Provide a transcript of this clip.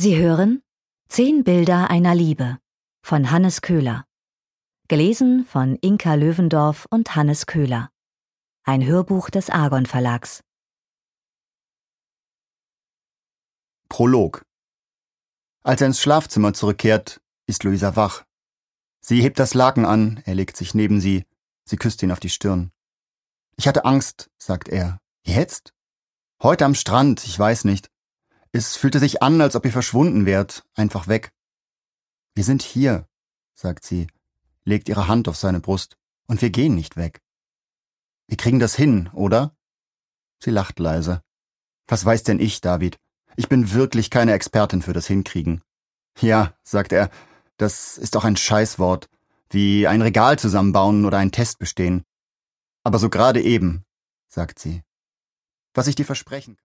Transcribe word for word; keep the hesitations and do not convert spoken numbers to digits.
Sie hören Zehn Bilder einer Liebe von Hannes Köhler. Gelesen von Inka Löwendorf und Hannes Köhler. Ein Hörbuch des Argon Verlags. Prolog. Als er ins Schlafzimmer zurückkehrt, ist Luisa wach. Sie hebt das Laken an, er legt sich neben sie, sie küsst ihn auf die Stirn. »Ich hatte Angst«, sagt er. »Jetzt?« »Heute am Strand, ich weiß nicht. Es fühlte sich an, als ob ihr verschwunden wärt, einfach weg.« »Wir sind hier«, sagt sie, legt ihre Hand auf seine Brust, »und wir gehen nicht weg. Wir kriegen das hin, oder?« Sie lacht leise. »Was weiß denn ich, David? Ich bin wirklich keine Expertin für das Hinkriegen.« »Ja«, sagt er, »das ist auch ein Scheißwort, wie ein Regal zusammenbauen oder einen Test bestehen. Aber so gerade eben«, sagt sie. »Was ich dir versprechen